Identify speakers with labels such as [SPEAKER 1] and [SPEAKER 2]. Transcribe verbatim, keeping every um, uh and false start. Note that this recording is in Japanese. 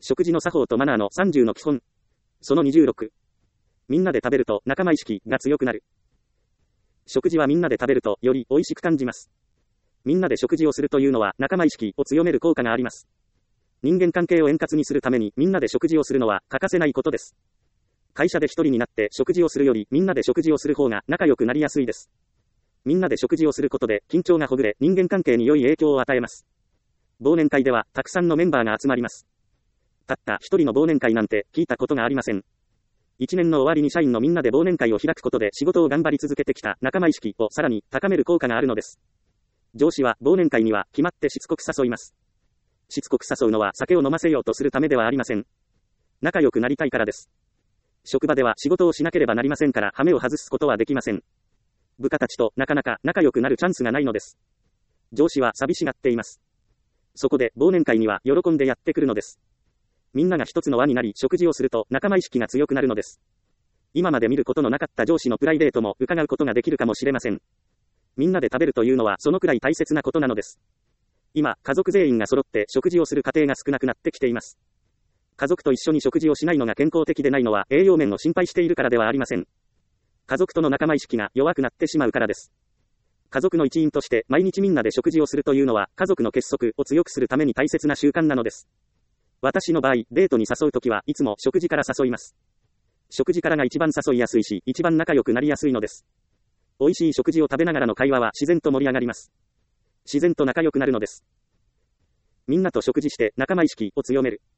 [SPEAKER 1] 食事の作法とマナーのさんじゅうの基本。そのにじゅうろく。みんなで食べると仲間意識が強くなる。食事はみんなで食べるとより美味しく感じます。みんなで食事をするというのは仲間意識を強める効果があります。人間関係を円滑にするためにみんなで食事をするのは欠かせないことです。会社で一人になって食事をするよりみんなで食事をする方が仲良くなりやすいです。みんなで食事をすることで緊張がほぐれ人間関係に良い影響を与えます。忘年会ではたくさんのメンバーが集まります。たった一人の忘年会なんて聞いたことがありません。一年の終わりに社員のみんなで忘年会を開くことで仕事を頑張り続けてきた仲間意識をさらに高める効果があるのです。上司は忘年会には決まってしつこく誘います。しつこく誘うのは酒を飲ませようとするためではありません。仲良くなりたいからです。職場では仕事をしなければなりませんから羽目を外すことはできません。部下たちとなかなか仲良くなるチャンスがないのです。上司は寂しがっています。そこで忘年会には喜んでやってくるのです。みんなが一つの輪になり食事をすると仲間意識が強くなるのです。今まで見ることのなかった上司のプライベートも伺うことができるかもしれません。みんなで食べるというのはそのくらい大切なことなのです。今、家族全員が揃って食事をする家庭が少なくなってきています。家族と一緒に食事をしないのが健康的でないのは栄養面を心配しているからではありません。家族との仲間意識が弱くなってしまうからです。家族の一員として毎日みんなで食事をするというのは家族の結束を強くするために大切な習慣なのです。私の場合、デートに誘うときはいつも食事から誘います。食事からが一番誘いやすいし、一番仲良くなりやすいのです。美味しい食事を食べながらの会話は自然と盛り上がります。自然と仲良くなるのです。みんなと食事して仲間意識を強める。